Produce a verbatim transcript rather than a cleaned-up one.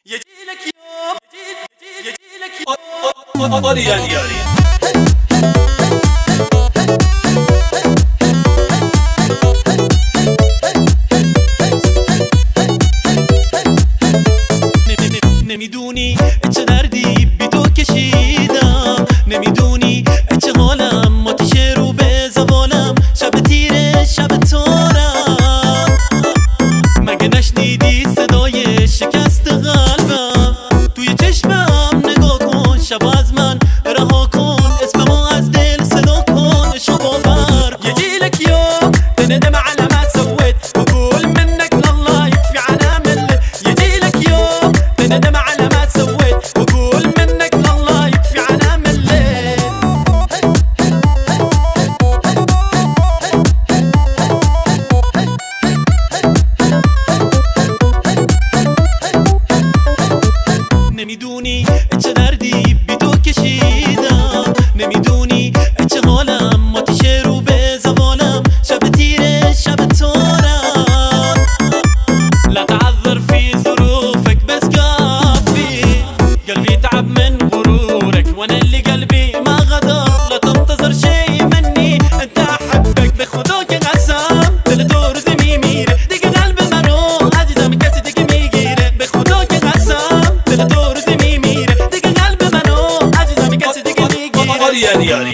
يجيلك يوم يجيلك يوم ياري ياري نمیدونی چه دردی بی تو کشیدم، نمیدونی چه حالم، آتیش رو به زبانم، شب تیره شب تارم. مگه نشنیدی صدای شکست قلبم؟ توی چشمم نگاه کن، شب از من رها کن، اسممو از دل صدا کن، شو باور يجيلك يوم تندم على ما سويت وقول منك لله يكفي على ملة. يجيلك يوم تندم على ما سويت وقول منك لله يكفي على ملة. نمیدونی چه دردی بی تو کشیدم، نمیدونی چه حالم، آتیش رو به زبانم، شب تیره شب تارم. لا تعذر في ظروفك بس كافي، قلبي تعب من غرورك وانا اللي قلبي ما غدر. لا تنتظر شي مني، انت احبك بخدوك قسم، تلدور دميمير دق قلب منو عاجزة من كاسة دق ميجير، بخدوك قسم تلدور دميمير دق قلب منو عاجزة من كاسة دق ميجير. ياري ياري